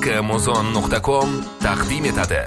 Amazon.com taqdim etadi.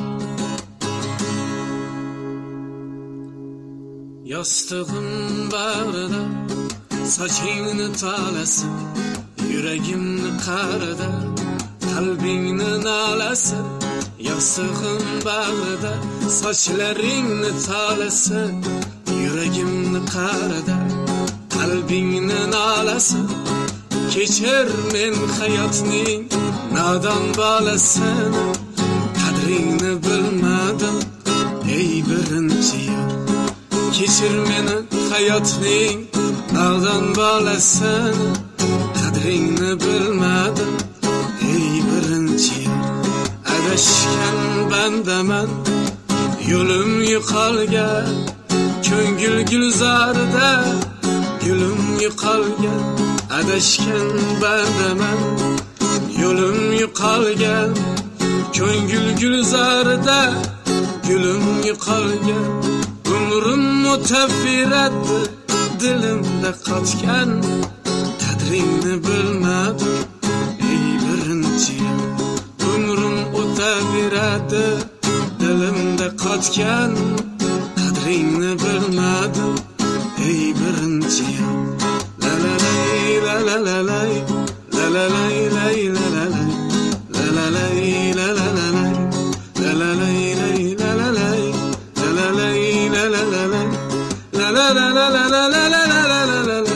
Yastığım bağrıda, saçını talası, yüreğimni qarada, kalbingni nalası. Yastığım bağrıda, saçlaringni talası, yüreğimni qarada, kalbingni nalası. Keçer men hayotning nadan bolasini, qadringni bilmadim ey birinchi yor. Keçir meni hayotning nadan bolasini, qadringni bilmadim ey birinchi yor. Adashgan bandaman, yo'lim yo'qolgan, ko'ngil gulzorida gulim yo'qolgan. Adashgan bandaman, yo'lim yo'qolgan, ko'ngil gulzorida gulim yo'qolgan. Umrim mutafiratdi, dilimda qotgan, qadringni bilmadim ey birinchi yor. Umrim o'taveradi, dilimda qotgan, qadringni bilmadim ey birinchi yor. La la la la la la la la la la la la la la la la la la la. La la la la la la la la la la la la. La la la la la la la la la la la la la.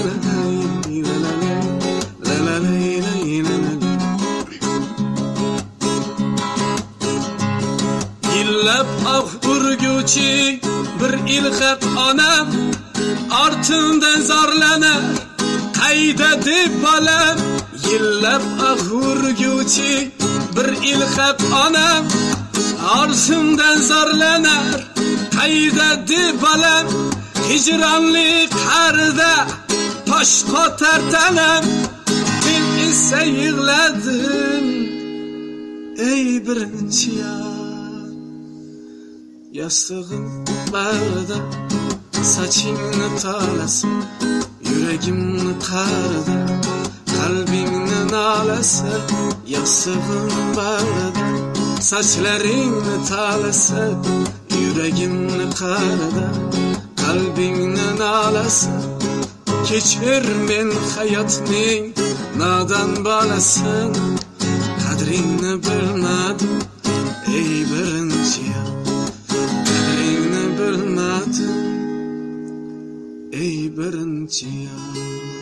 La la la la la. Yillab ah urguvchi bir ilhaq onam, ortimdan zorlanar qayda deb bolam. Yillab ah urguvchi bir ilhaq onam, ortimdan zorlanar qayda deb bolam. Hijronlik qarida tosh qotar tanam, men esa yig'ladim ey birinchi yor. Yastığım bağrida, saçingni talasi, yüreğimni qarida, qalbingni nolasi. Yastığım bağrida, saçlaringni talasi, yüreğimni qarida, qalbingni nolasi. Kechir men hayotning nadan bolasini, qadringni bilmadim ey birinchi yor. Qadringni bilmadim ey birinchi yor.